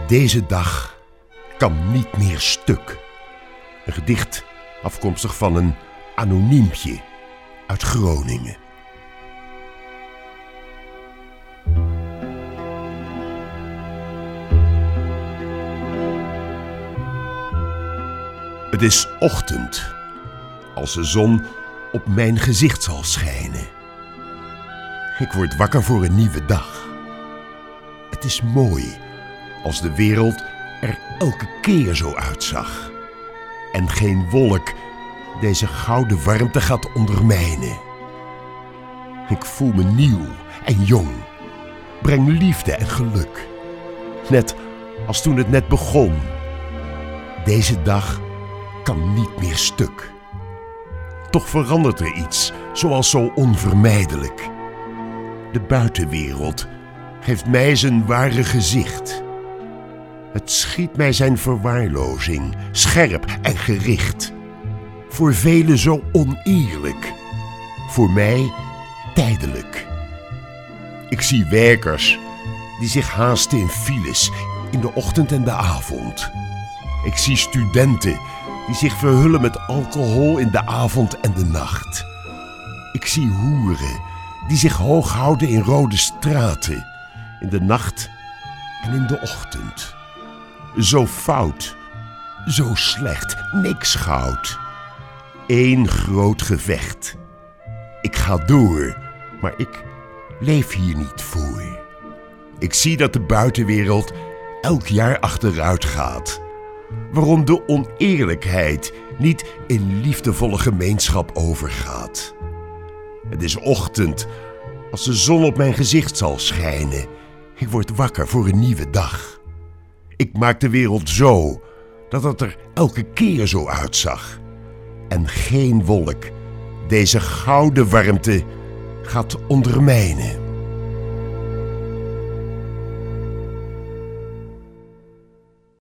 Deze dag kan niet meer stuk. Een gedicht afkomstig van een anoniempje uit Groningen. Het is ochtend, als de zon op mijn gezicht zal schijnen. Ik word wakker voor een nieuwe dag. Het is mooi als de wereld er elke keer zo uitzag en geen wolk deze gouden warmte gaat ondermijnen. Ik voel me nieuw en jong, breng liefde en geluk, net als toen het net begon. Deze dag kan niet meer stuk. Toch verandert er iets, zoals zo onvermijdelijk. De buitenwereld geeft mij zijn ware gezicht. Het schiet mij zijn verwaarlozing, scherp en gericht. Voor velen zo oneerlijk, voor mij tijdelijk. Ik zie werkers die zich haasten in files, in de ochtend en de avond. Ik zie studenten die zich verhullen met alcohol in de avond en de nacht. Ik zie hoeren die zich hoog houden in rode straten, in de nacht en in de ochtend. Zo fout, zo slecht, niks goud. Eén groot gevecht. Ik ga door, maar ik leef hier niet voor. Ik zie dat de buitenwereld elk jaar achteruit gaat. Waarom de oneerlijkheid niet in liefdevolle gemeenschap overgaat. Het is ochtend, als de zon op mijn gezicht zal schijnen. Ik word wakker voor een nieuwe dag. Ik maak de wereld zo, dat het er elke keer zo uitzag. En geen wolk deze gouden warmte gaat ondermijnen.